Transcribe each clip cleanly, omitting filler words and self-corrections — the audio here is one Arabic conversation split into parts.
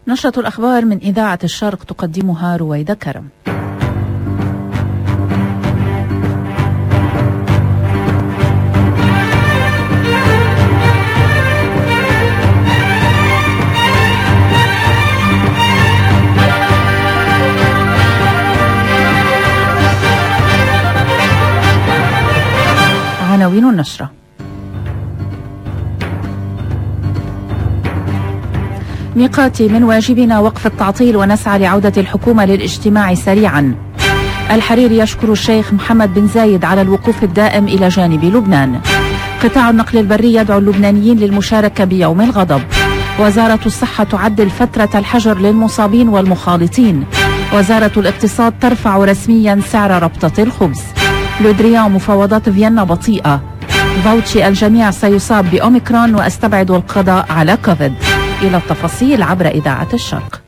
نشرة الأخبار من إذاعة الشرق تقدمها رويدة كرم. عناوين النشرة: ميقاتي من واجبنا وقف التعطيل ونسعى لعودة الحكومة للاجتماع سريعا. الحريري يشكر الشيخ محمد بن زايد على الوقوف الدائم إلى جانب لبنان. قطاع النقل البري يدعو اللبنانيين للمشاركة بيوم الغضب. وزارة الصحة تعدل فترة الحجر للمصابين والمخالطين. وزارة الاقتصاد ترفع رسميا سعر ربطة الخبز. لودريان مفاوضات فيينا بطيئة. فاوتشي الجميع سيصاب بأوميكرون وأستبعد القضاء على كوفيد. إلى التفاصيل عبر إذاعة الشرق.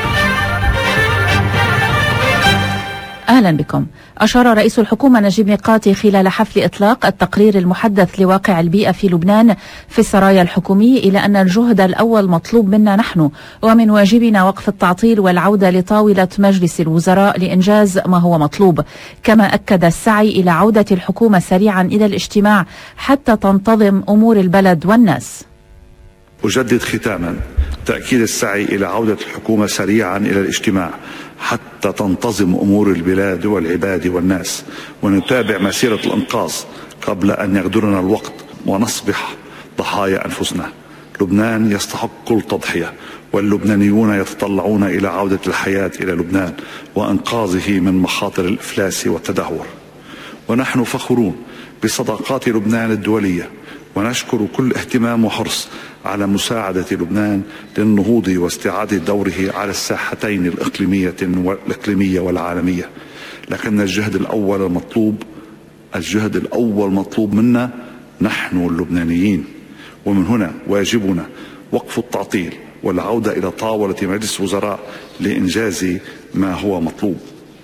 أهلا بكم. أشار رئيس الحكومة نجيب ميقاتي خلال حفل إطلاق التقرير المحدث لواقع البيئة في لبنان في السرايا الحكومية إلى أن الجهد الأول مطلوب منا نحن، ومن واجبنا وقف التعطيل والعودة لطاولة مجلس الوزراء لإنجاز ما هو مطلوب. كما أكد السعي إلى عودة الحكومة سريعا إلى الاجتماع حتى تنتظم أمور البلد والناس. أجدد ختاما تأكيد السعي إلى عودة الحكومة سريعا إلى الاجتماع حتى تنتظم أمور البلاد والعباد والناس، ونتابع مسيرة الإنقاذ قبل أن يغدرنا الوقت ونصبح ضحايا أنفسنا. لبنان يستحق كل تضحية، واللبنانيون يتطلعون إلى عودة الحياة إلى لبنان وإنقاذه من مخاطر الإفلاس والتدهور. ونحن فخورون بصداقات لبنان الدولية، ونشكر كل اهتمام وحرص على مساعدة لبنان للنهوض واستعادة دوره على الساحتين الإقليمية والعالمية. لكن الجهد الأول مطلوب منا نحن اللبنانيين، ومن هنا واجبنا وقف التعطيل والعودة إلى طاولة مجلس الوزراء لإنجاز ما هو مطلوب.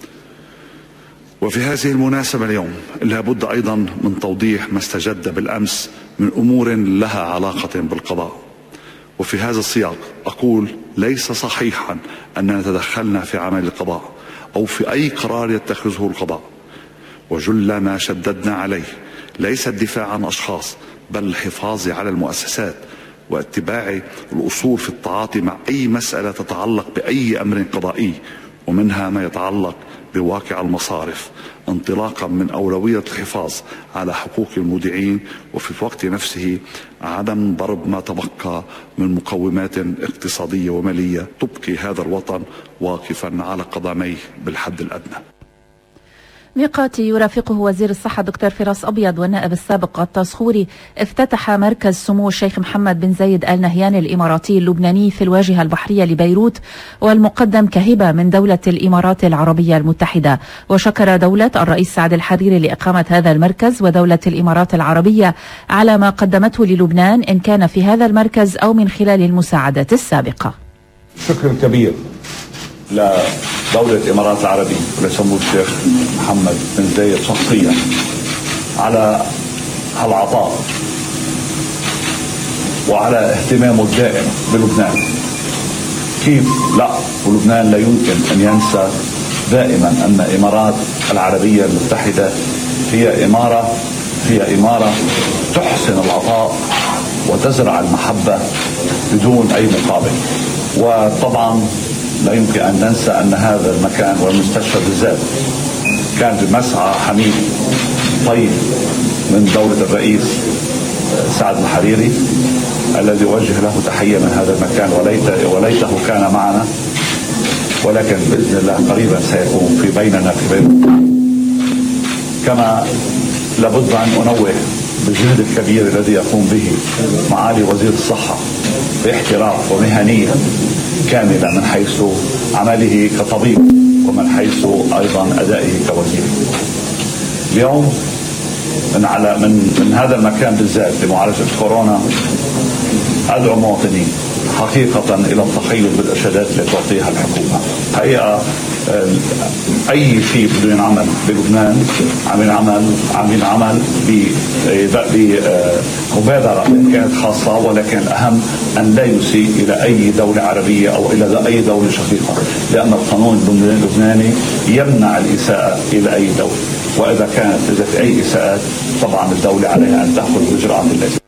وفي هذه المناسبة اليوم لابد أيضا من توضيح ما استجد بالأمس من أمور لها علاقة بالقضاء. وفي هذا السياق أقول ليس صحيحا أننا تدخلنا في عمل القضاء أو في أي قرار يتخذه القضاء، وجل ما شددنا عليه ليس الدفاع عن أشخاص بل الحفاظ على المؤسسات واتباع الأصول في التعاطي مع أي مسألة تتعلق بأي أمر قضائي، ومنها ما يتعلق بواقع المصارف، انطلاقا من أولوية الحفاظ على حقوق المودعين، وفي الوقت نفسه عدم ضرب ما تبقى من مقومات اقتصادية ومالية تبقي هذا الوطن واقفا على قدميه بالحد الأدنى. ميقاتي يرافقه وزير الصحة دكتور فراس أبيض والنائب السابق غطاس خوري افتتح مركز سمو الشيخ محمد بن زايد آل نهيان الإماراتي اللبناني في الواجهة البحرية لبيروت، والمقدم كهبة من دولة الإمارات العربية المتحدة. وشكر دولة الرئيس سعد الحريري لإقامة هذا المركز ودولة الإمارات العربية على ما قدمته للبنان إن كان في هذا المركز أو من خلال المساعدات السابقة. شكر كبير لدولة الإمارات العربية ولسمو الشيخ محمد بن زايد شخصيا على هالعطاء وعلى اهتمامه الدائم بلبنان. كيف لا، ولبنان لا يمكن أن ينسى دائما أن الإمارات العربية المتحدة هي إمارة تحسن العطاء وتزرع المحبة بدون أي مقابل. وطبعا لا يمكن أن ننسى أن هذا المكان والمستشفى بالذات كان بمسعى حميد طيب من دولة الرئيس سعد الحريري الذي وجه له تحية من هذا المكان، وليته كان معنا، ولكن بإذن الله قريبا سيكون في بيننا في بيننا. كما لابد أن أنوه بالجهد الكبير الذي يقوم به معالي وزير الصحة باحتراف ومهنية كاملة من حيث عمله كطبيب ومن حيث أيضا أدائه كوزير. اليوم من هذا المكان بالذات لمعالجة كورونا أدعو مواطنين حقيقة إلى التخيل بالإرشادات اللي تعطيها الحكومة. حقيقة أي شيء بده ينعمل بلبنان عم ينعمل بمبادرة كانت خاصة، ولكن الأهم أن لا يسيء إلى أي دولة عربية أو إلى أي دولة شقيقة، لأن القانون اللبناني يمنع الإساءة إلى أي دولة، وإذا في أي إساءات طبعا الدولة عليها أن تأخذ الإجراءات اللازمة.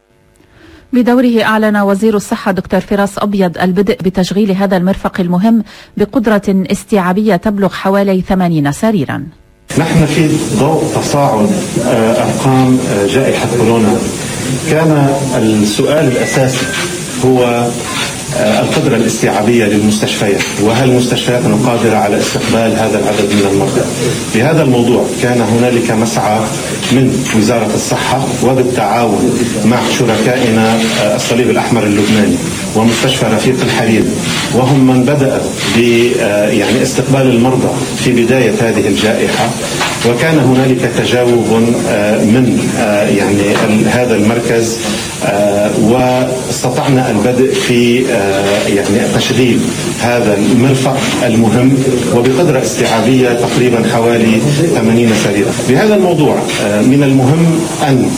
بدوره أعلن وزير الصحة دكتور فراس أبيض البدء بتشغيل هذا المرفق المهم بقدرة استيعابية تبلغ حوالي 80 سريرا. نحن في ضوء تصاعد أرقام جائحة كورونا كان السؤال الأساسي هو القدرة الاستيعابية للمستشفيات، وهل المستشفيات قادرة على استقبال هذا العدد من المرضى. بهذا الموضوع كان هنالك مسعى من وزارة الصحة وبالتعاون مع شركائنا الصليب الأحمر اللبناني ومستشفى رفيق الحريري، وهم من بدأ يعني استقبال المرضى في بداية هذه الجائحة، وكان هنالك تجاوب من يعني هذا المركز، واستطعنا البدء في يعني تشغيل هذا المرفق المهم وبقدرة استيعابية تقريبا حوالي 80 سريرا. بهذا الموضوع من المهم أن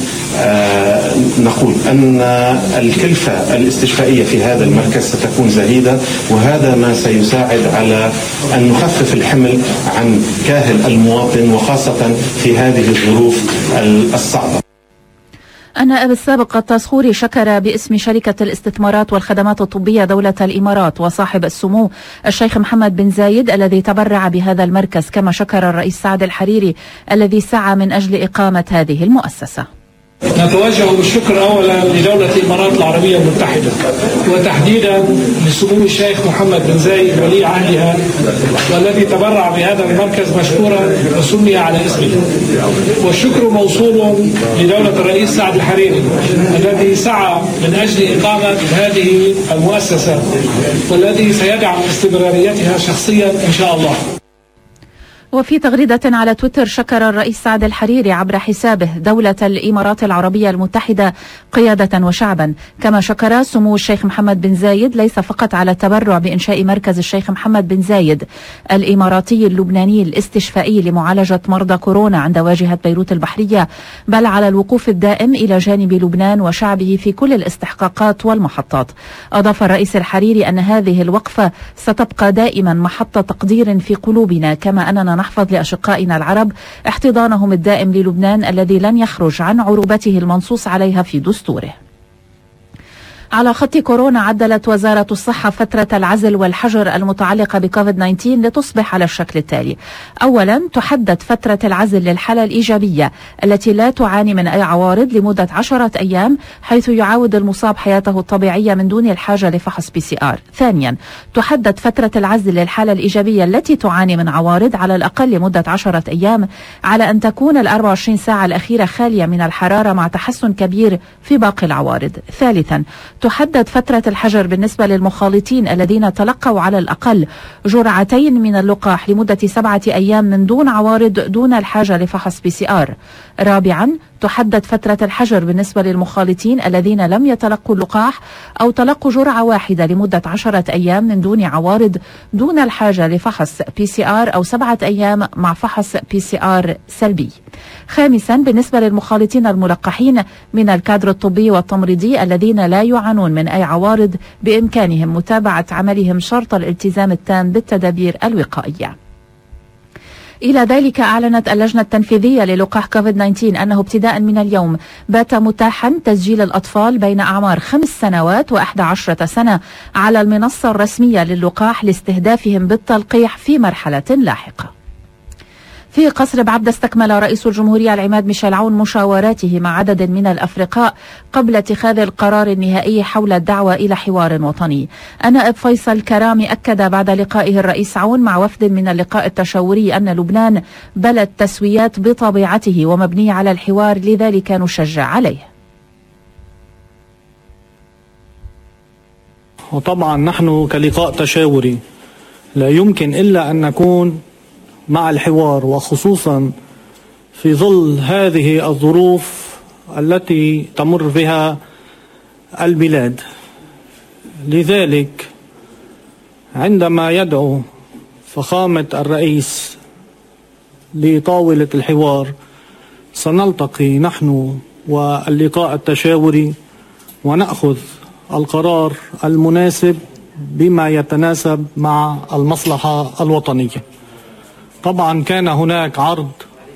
نقول أن الكلفة الاستشفائية في هذا المركز ستكون زهيدة، وهذا ما سيساعد على أن نخفف الحمل عن كاهل المواطن، وخاصة في هذه الظروف الصعبة. النائب السابق التصخوري شكر باسم شركة الاستثمارات والخدمات الطبية دولة الإمارات وصاحب السمو الشيخ محمد بن زايد الذي تبرع بهذا المركز، كما شكر الرئيس سعد الحريري الذي سعى من أجل إقامة هذه المؤسسة. نتوجه بالشكر أولا لدولة الإمارات العربية المتحدة، وتحديدا لسمو الشيخ محمد بن زايد ولي عهدها، والذي تبرع بهذا المركز مشكورا وسمي على اسمه. والشكر موصول لدولة الرئيس سعد الحريري الذي سعى من أجل إقامة هذه المؤسسة، والذي سيدعم استمراريتها شخصيا إن شاء الله. وفي تغريدة على تويتر شكر الرئيس سعد الحريري عبر حسابه دولة الإمارات العربية المتحدة قيادة وشعبا، كما شكر سمو الشيخ محمد بن زايد ليس فقط على التبرع بإنشاء مركز الشيخ محمد بن زايد الإماراتي اللبناني الاستشفائي لمعالجة مرضى كورونا عند واجهة بيروت البحرية، بل على الوقوف الدائم إلى جانب لبنان وشعبه في كل الاستحقاقات والمحطات. أضاف الرئيس الحريري أن هذه الوقفة ستبقى دائما محطة تقدير في قلوبنا، كما أننا نحفظ لأشقائنا العرب احتضانهم الدائم للبنان الذي لن يخرج عن عروبته المنصوص عليها في دستوره. على خط كورونا عدلت وزارة الصحة فترة العزل والحجر المتعلقة بكوفيد-19 لتصبح على الشكل التالي: أولا، تحدد فترة العزل للحالة الإيجابية التي لا تعاني من أي عوارض لمدة 10 أيام، حيث يعاود المصاب حياته الطبيعية من دون الحاجة لفحص PCR. ثانيا، تحدد فترة العزل للحالة الإيجابية التي تعاني من عوارض على الأقل لمدة 10 أيام، على أن تكون 24 ساعة الأخيرة خالية من الحرارة مع تحسن كبير في باقي العوارض. ثالثا، تحدد فترة الحجر بالنسبة للمخالطين الذين تلقوا على الأقل جرعتين من اللقاح لمدة 7 أيام من دون عوارض دون الحاجة لفحص PCR. رابعا، تحدد فترة الحجر بالنسبة للمخالطين الذين لم يتلقوا اللقاح أو تلقوا جرعة واحدة لمدة 10 أيام من دون عوارض دون الحاجة لفحص PCR أو 7 أيام مع فحص PCR سلبي. خامسا، بالنسبة للمخالطين الملقحين من الكادر الطبي والتمريضي الذين لا يعانون من أي عوارض، بإمكانهم متابعة عملهم شرط الالتزام التام بالتدابير الوقائية. إلى ذلك أعلنت اللجنة التنفيذية للقاح كوفيد-19 أنه ابتداء من اليوم بات متاحا تسجيل الأطفال بين أعمار 5 سنوات و11 سنة على المنصة الرسمية للقاح لاستهدافهم بالتلقيح في مرحلة لاحقة. في قصر بعبدة استكمل رئيس الجمهورية العماد ميشيل عون مشاوراته مع عدد من الأفرقاء قبل اتخاذ القرار النهائي حول الدعوة إلى حوار وطني. النائب فيصل كرامي أكد بعد لقائه الرئيس عون مع وفد من اللقاء التشاوري أن لبنان بلد تسويات بطبيعته ومبني على الحوار، لذلك نشجع عليه. وطبعا نحن كلقاء تشاوري لا يمكن إلا أن نكون مع الحوار، وخصوصا في ظل هذه الظروف التي تمر بها البلاد. لذلك عندما يدعو فخامة الرئيس لطاولة الحوار سنلتقي نحن واللقاء التشاوري ونأخذ القرار المناسب بما يتناسب مع المصلحة الوطنية. طبعا كان هناك عرض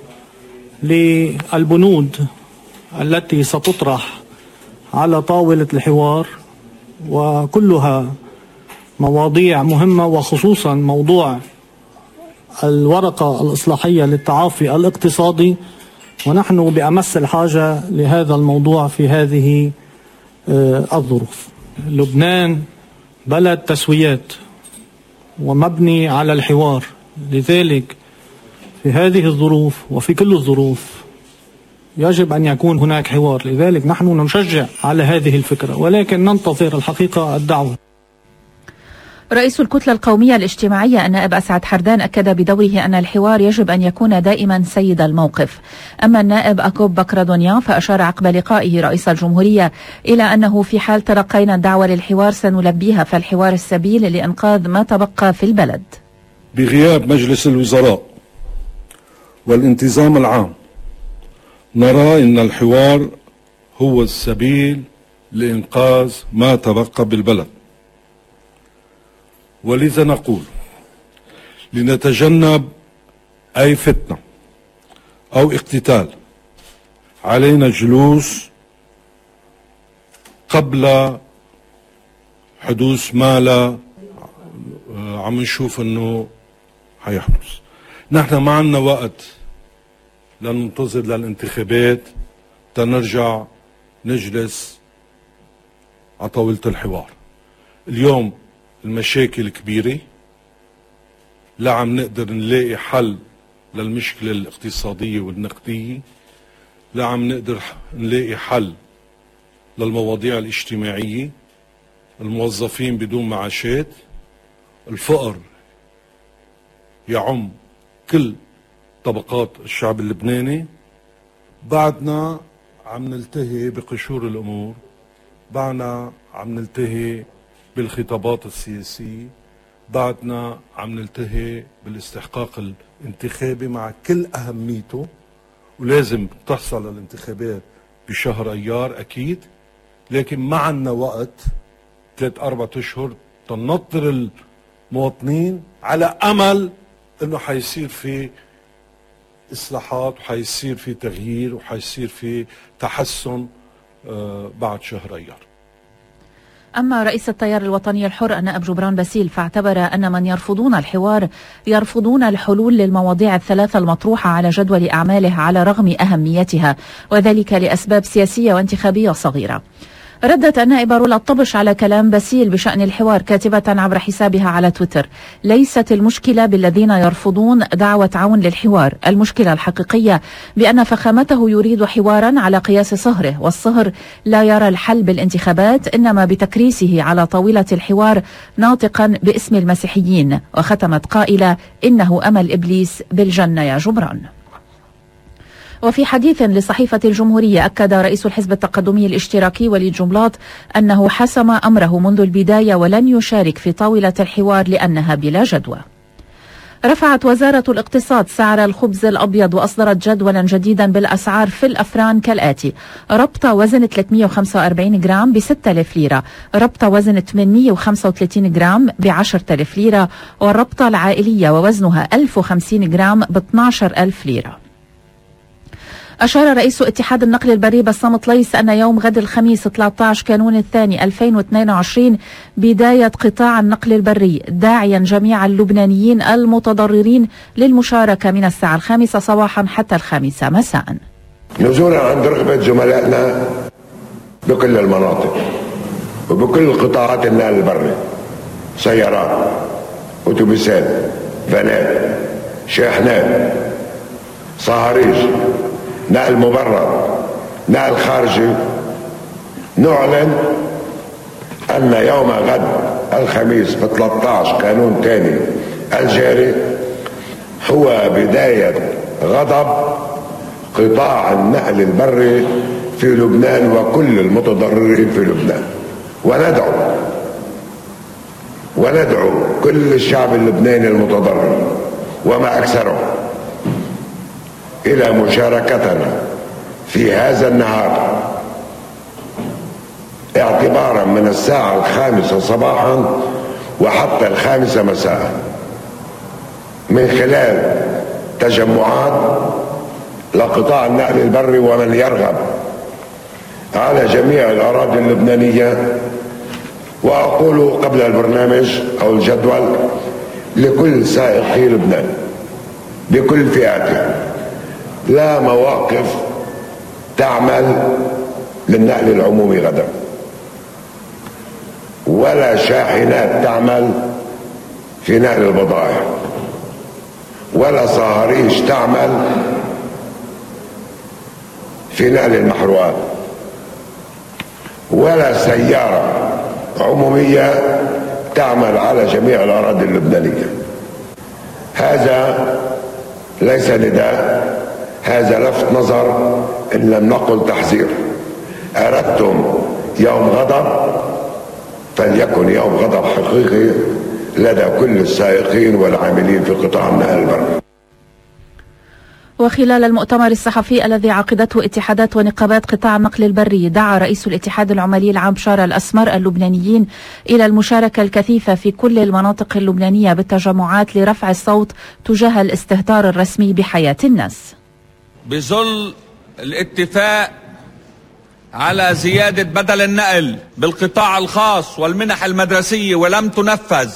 للبنود التي ستطرح على طاولة الحوار وكلها مواضيع مهمة، وخصوصا موضوع الورقة الإصلاحية للتعافي الاقتصادي، ونحن بأمس الحاجة لهذا الموضوع في هذه الظروف. لبنان بلد تسويات ومبني على الحوار، لذلك في هذه الظروف وفي كل الظروف يجب أن يكون هناك حوار. لذلك نحن نشجع على هذه الفكرة، ولكن ننتظر الحقيقة الدعوة. رئيس الكتلة القومية الاجتماعية النائب أسعد حردان أكد بدوره أن الحوار يجب أن يكون دائما سيد الموقف. أما النائب أكوب بكردونيا فأشار عقب لقائه رئيس الجمهورية إلى أنه في حال تلقينا الدعوة للحوار سنلبيها، فالحوار السبيل لإنقاذ ما تبقى في البلد. بغياب مجلس الوزراء والانتظام العام نرى أن الحوار هو السبيل لإنقاذ ما تبقى بالبلد، ولذا نقول لنتجنب أي فتنة أو اقتتال علينا الجلوس قبل حدوث ما لا عم نشوف أنه حيحدث. نحن ما عنا وقت لننتظر للانتخابات تنرجع نجلس على طاولة الحوار. اليوم المشاكل كبيرة، لا عم نقدر نلاقي حل للمشكلة الاقتصادية والنقدية، لا عم نقدر نلاقي حل للمواضيع الاجتماعية، الموظفين بدون معاشات، الفقر يعم كل طبقات الشعب اللبناني. بعدنا عم نلتهي بقشور الأمور، بعدنا عم نلتهي بالخطابات السياسية، بعدنا عم نلتهي بالاستحقاق الانتخابي مع كل أهميته، ولازم تحصل الانتخابات بشهر أيار أكيد، لكن ما عنا وقت 3-4 أشهر تنطر المواطنين على أمل أنه حيصير في إصلاحات وحيصير في تغيير وحيصير في تحسن بعد شهر أيار. أما رئيس التيار الوطني الحر النائب جبران باسيل فاعتبر أن من يرفضون الحوار يرفضون الحلول للمواضيع الثلاثة المطروحة على جدول أعماله على رغم أهميتها، وذلك لأسباب سياسية وانتخابية صغيرة. ردت النائبة رولا الطبش على كلام باسيل بشأن الحوار كاتبة عبر حسابها على تويتر: ليست المشكلة بالذين يرفضون دعوة عون للحوار، المشكلة الحقيقية بأن فخامته يريد حوارا على قياس صهره، والصهر لا يرى الحل بالانتخابات إنما بتكريسه على طاولة الحوار ناطقا باسم المسيحيين. وختمت قائلة: إنه أمل إبليس بالجنة يا جبران. وفي حديث لصحيفة الجمهورية أكد رئيس الحزب التقدمي الاشتراكي وليد جنبلاط أنه حسم أمره منذ البداية ولن يشارك في طاولة الحوار لأنها بلا جدوى. رفعت وزارة الاقتصاد سعر الخبز الأبيض وأصدرت جدولا جديدا بالأسعار في الأفران كالآتي: ربطة وزن 345 جرام ب6000 ليرة، ربطة وزن 835 جرام ب10,000 ليرة، والربطة العائلية ووزنها 1050 جرام ب12,000 ليرة. أشار رئيس اتحاد النقل البري بسام طليس أن يوم غد الخميس 13 كانون الثاني 2022 بداية قطاع النقل البري، داعيا جميع اللبنانيين المتضررين للمشاركة من الساعة 5 صباحا حتى 5 مساء. نزولا عند رغبة زملائنا بكل المناطق وبكل قطاعات النقل البري، سيارات، أتوبيسات، فانات، شاحنات، صهاريج، نقل مبرر، نقل خارجي، نعلن أن يوم غد الخميس ب 13 كانون ثاني الجاري هو بداية غضب قطاع النقل البري في لبنان وكل المتضررين في لبنان، وندعو وندعو كل الشعب اللبناني المتضرر وما أكثره إلى مشاركتنا في هذا النهار اعتبارا من الساعة 5 صباحا وحتى 5 مساء من خلال تجمعات لقطاع النقل البري ومن يرغب على جميع الأراضي اللبنانية. وأقول قبل البرنامج أو الجدول لكل سائقي لبنان بكل فئاته: لا مواقف تعمل للنقل العمومي غدا، ولا شاحنات تعمل في نقل البضائع، ولا صهاريج تعمل في نقل المحروقات، ولا سيارة عمومية تعمل على جميع الأراضي اللبنانية. هذا ليس نداء، هذا لفت نظر إن لم نقل تحذير. أردتم يوم غضب فليكن يوم غضب حقيقي لدى كل السائقين والعاملين في قطاع النقل البري. وخلال المؤتمر الصحفي الذي عقدته اتحادات ونقابات قطاع النقل البري، دعا رئيس الاتحاد العمالي العام بشار الأسمر اللبنانيين إلى المشاركة الكثيفة في كل المناطق اللبنانية بالتجمعات لرفع الصوت تجاه الاستهتار الرسمي بحياة الناس. بظل الاتفاق على زيادة بدل النقل بالقطاع الخاص والمنح المدرسية ولم تنفذ،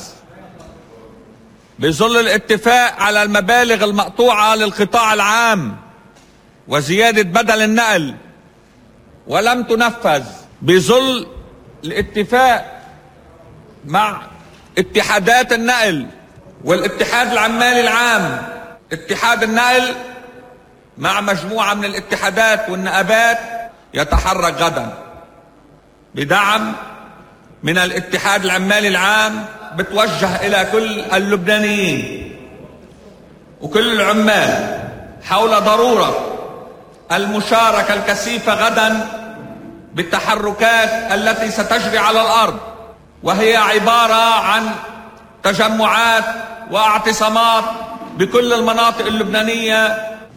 بظل الاتفاق على المبالغ المقطوعة للقطاع العام وزيادة بدل النقل ولم تنفذ، بظل الاتفاق مع اتحادات النقل والاتحاد العمالي العام، اتحاد النقل مع مجموعة من الاتحادات والنقابات يتحرك غدا بدعم من الاتحاد العمالي العام، بتوجه إلى كل اللبنانيين وكل العمال حول ضرورة المشاركة الكثيفة غدا بالتحركات التي ستجري على الأرض، وهي عبارة عن تجمعات واعتصامات بكل المناطق اللبنانية.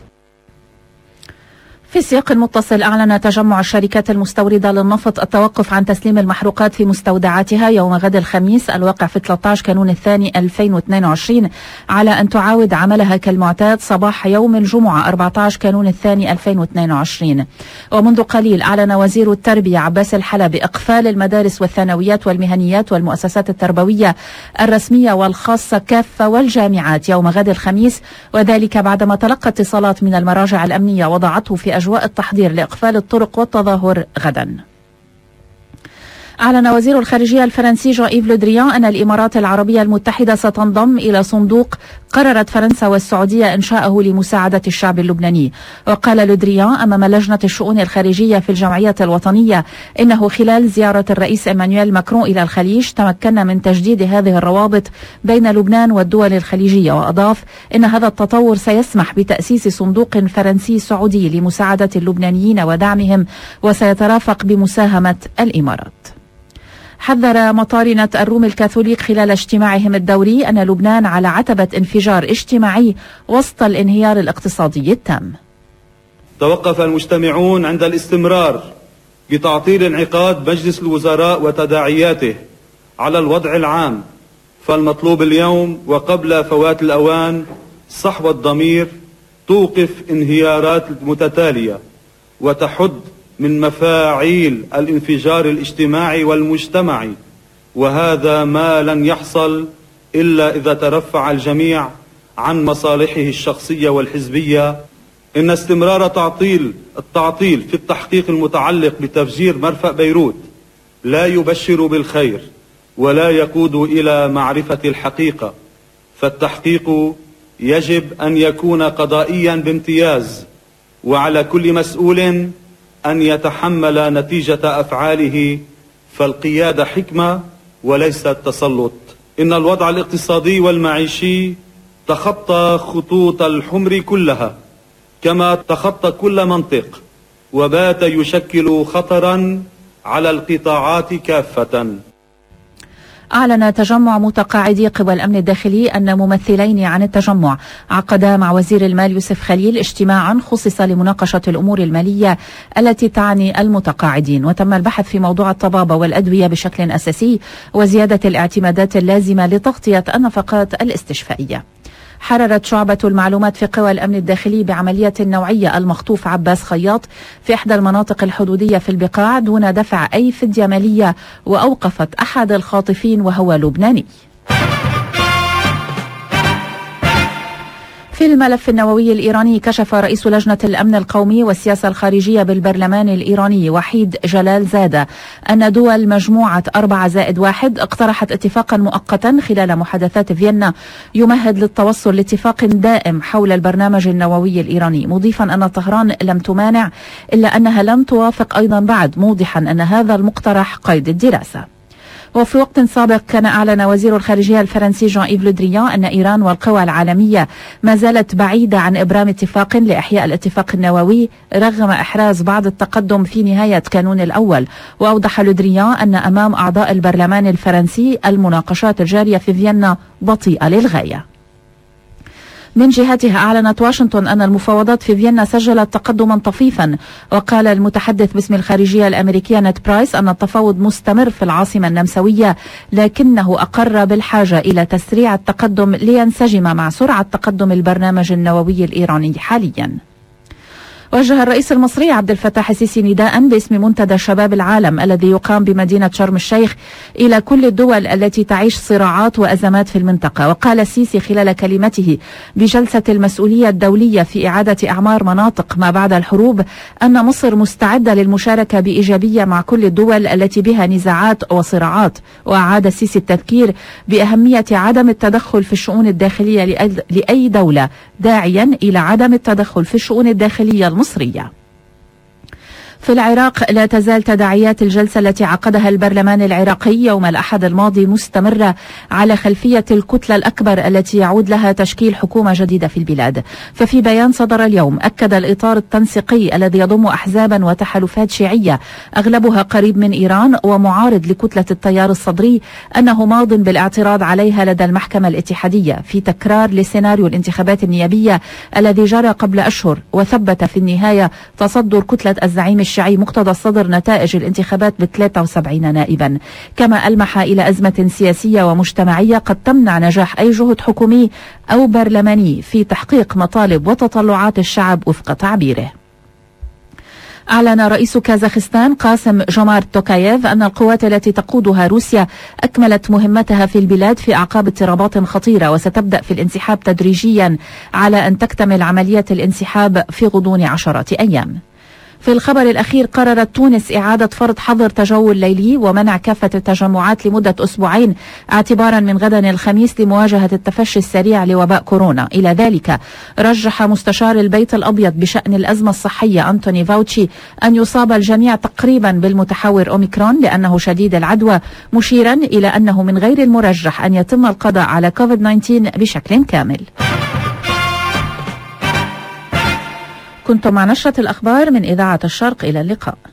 في سياق متصل، أعلن تجمع الشركات المستوردة للنفط التوقف عن تسليم المحروقات في مستودعاتها يوم غد الخميس الواقع في 13 كانون الثاني 2022 على أن تعاود عملها كالمعتاد صباح يوم الجمعة 14 كانون الثاني 2022. ومنذ قليل أعلن وزير التربية عباس الحلبي إقفال المدارس والثانويات والمهنيات والمؤسسات التربوية الرسمية والخاصة كافة والجامعات يوم غد الخميس، وذلك بعدما تلقى اتصالات من المراجع الأمنية وضعته في أجواء التحضير لإقفال الطرق والتظاهر غدا. أعلن وزير الخارجية الفرنسي جان إيف لو دريان أن الإمارات العربية المتحدة ستنضم إلى صندوق قررت فرنسا والسعودية إنشاءه لمساعدة الشعب اللبناني. وقال لو دريان أمام لجنة الشؤون الخارجية في الجمعية الوطنية إنه خلال زيارة الرئيس إيمانويل ماكرون إلى الخليج تمكنا من تجديد هذه الروابط بين لبنان والدول الخليجية. وأضاف إن هذا التطور سيسمح بتأسيس صندوق فرنسي سعودي لمساعدة اللبنانيين ودعمهم وسيترافق بمساهمة الإمارات. حذر مطارنة الروم الكاثوليك خلال اجتماعهم الدوري أن لبنان على عتبة انفجار اجتماعي وسط الانهيار الاقتصادي التام. توقف المجتمعون عند الاستمرار بتعطيل انعقاد مجلس الوزراء وتداعياته على الوضع العام، فالمطلوب اليوم وقبل فوات الأوان صحو الضمير توقف انهيارات المتتالية وتحد من مفاعيل الانفجار الاجتماعي والمجتمعي، وهذا ما لن يحصل إلا إذا ترفع الجميع عن مصالحه الشخصية والحزبية. إن استمرار التعطيل في التحقيق المتعلق بتفجير مرفأ بيروت لا يبشر بالخير ولا يقود إلى معرفة الحقيقة، فالتحقيق يجب أن يكون قضائيا بامتياز، وعلى كل مسؤول أن يتحمل نتيجة أفعاله، فالقيادة حكمة وليست تسلط. إن الوضع الاقتصادي والمعيشي تخطى خطوط الحمر كلها كما تخطى كل منطق، وبات يشكل خطرا على القطاعات كافة. أعلن تجمع متقاعدي قوى الأمن الداخلي أن ممثلين عن التجمع عقدا مع وزير المال يوسف خليل اجتماعا خصص لمناقشة الأمور المالية التي تعني المتقاعدين، وتم البحث في موضوع الطبابة والأدوية بشكل أساسي وزيادة الاعتمادات اللازمة لتغطية النفقات الاستشفائية. حررت شعبة المعلومات في قوى الأمن الداخلي بعملية نوعية المخطوف عباس خياط في إحدى المناطق الحدودية في البقاع دون دفع أي فدية مالية، وأوقفت أحد الخاطفين وهو لبناني. في الملف النووي الإيراني، كشف رئيس لجنة الأمن القومي والسياسة الخارجية بالبرلمان الإيراني وحيد جلال زادة أن دول مجموعة 4+1 اقترحت اتفاقا مؤقتا خلال محادثات فيينا يمهد للتوصل لاتفاق دائم حول البرنامج النووي الإيراني، مضيفا أن طهران لم تمانع إلا أنها لم توافق أيضا بعد، موضحا أن هذا المقترح قيد الدراسة. وفي وقت سابق كان أعلن وزير الخارجية الفرنسي جان إيف لو دريان أن إيران والقوى العالمية ما زالت بعيدة عن إبرام اتفاق لإحياء الاتفاق النووي رغم إحراز بعض التقدم في نهاية كانون الأول. وأوضح لو دريان أن أمام أعضاء البرلمان الفرنسي المناقشات الجارية في فيينا بطيئة للغاية. من جهتها أعلنت واشنطن أن المفاوضات في فيينا سجلت تقدما طفيفا، وقال المتحدث باسم الخارجية الأمريكية نيد برايس أن التفاوض مستمر في العاصمة النمساوية، لكنه أقر بالحاجة إلى تسريع التقدم لينسجم مع سرعة تقدم البرنامج النووي الإيراني حاليا. وجه الرئيس المصري عبد الفتاح السيسي نداء باسم منتدى شباب العالم الذي يقام بمدينة شرم الشيخ إلى كل الدول التي تعيش صراعات وأزمات في المنطقة. وقال السيسي خلال كلمته بجلسة المسؤولية الدولية في إعادة أعمار مناطق ما بعد الحروب أن مصر مستعدة للمشاركة بإيجابية مع كل الدول التي بها نزاعات وصراعات. وأعاد السيسي التذكير بأهمية عدم التدخل في الشؤون الداخلية لأي دولة، داعيا إلى عدم التدخل في الشؤون الداخلية المصرية. في العراق لا تزال تداعيات الجلسة التي عقدها البرلمان العراقي يوم الأحد الماضي مستمرة على خلفية الكتلة الأكبر التي يعود لها تشكيل حكومة جديدة في البلاد. ففي بيان صدر اليوم أكد الإطار التنسيقي الذي يضم أحزابا وتحالفات شيعية أغلبها قريب من إيران ومعارض لكتلة التيار الصدري أنه ماض بالاعتراض عليها لدى المحكمة الاتحادية في تكرار لسيناريو الانتخابات النيابية الذي جرى قبل أشهر، وثبت في النهاية تصدر كتلة الزعيم الشيعي مقتدى الصدر نتائج الانتخابات ب73 نائبا. كما ألمح إلى أزمة سياسية ومجتمعية قد تمنع نجاح أي جهد حكومي أو برلماني في تحقيق مطالب وتطلعات الشعب وفق تعبيره. أعلن رئيس كازاخستان قاسم جومارت توكاييف أن القوات التي تقودها روسيا أكملت مهمتها في البلاد في أعقاب اضطرابات خطيرة، وستبدأ في الانسحاب تدريجيا على أن تكتمل عملية الانسحاب في غضون 10 أيام. في الخبر الأخير، قررت تونس إعادة فرض حظر تجول ليلي ومنع كافة التجمعات لمدة أسبوعين اعتبارا من غدا الخميس لمواجهة التفشي السريع لوباء كورونا. إلى ذلك رجح مستشار البيت الأبيض بشأن الأزمة الصحية أنتوني فاوتشي أن يصاب الجميع تقريبا بالمتحور أوميكرون لأنه شديد العدوى، مشيرا إلى أنه من غير المرجح أن يتم القضاء على كوفيد-19 بشكل كامل. كنتم مع نشرة الأخبار من إذاعة الشرق، إلى اللقاء.